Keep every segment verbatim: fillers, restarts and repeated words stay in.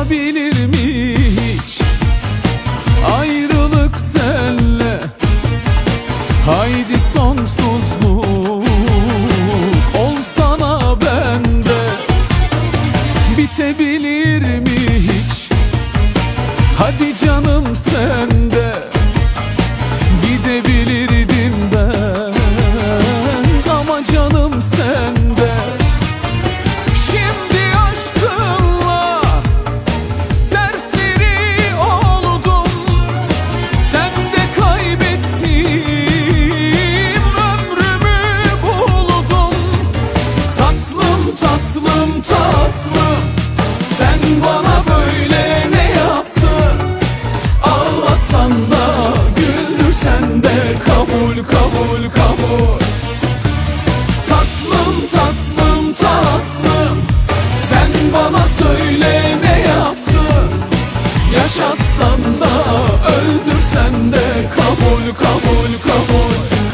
Olabilir mi hiç ayrılık senle? Haydi sonsuzluk olsana bende. Bitebilir mi hiç? Hadi canım sende. Gidebilirdim ben ama canım sende. Şimdi aşkınla serseri oldum. Sende kaybettim, ömrümü buldum. Tatlım tatlım tatlım, sen bana böyle ne yaptın? Ağlatsan da güldürsen de kabul kabul kabul. Tatlım tatlım tatlım, sen bana söyle ne yaptın? Yaşatsan da öldürsen de kabul kabul kabul.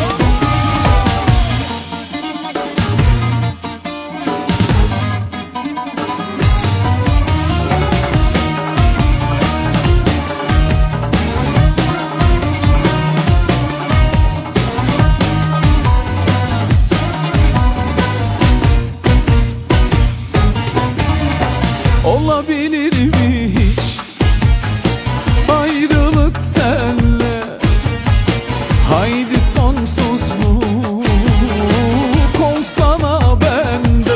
Olabilir mi hiç ayrılık senle? Haydi sonsuzluk olsana bende.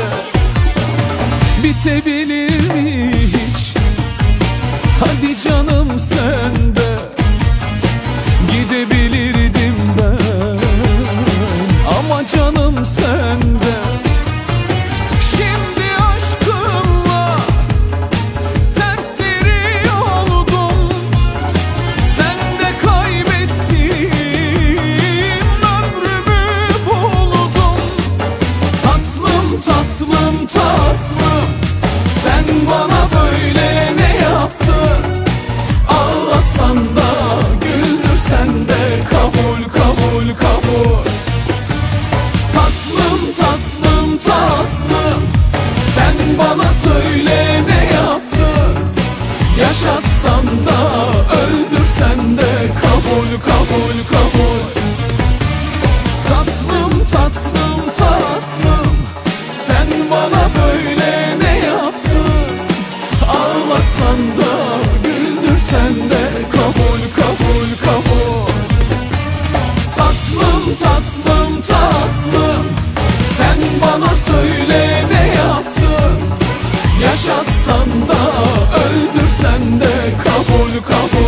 Bitebilir mi hiç? Hadi canım sende. Gidebilirdim ben ama canım sende. Tatlım tatlım, sen bana böyle ne yaptın? Ağlatsan da güldürsen de kabul kabul kabul. Tatlım tatlım tatlım, sen bana söyle ne yaptın? Yaşatsan da öldürsen de kabul kabul kabul. Tatlım tatlım tatlım, sen bana böyle ne yaptın? Ağlatsan da güldürsen de kabul kabul kabul. Tatlım tatlım tatlım, sen bana söyle ne yaptın? Yaşatsan da öldürsen de kabul kabul.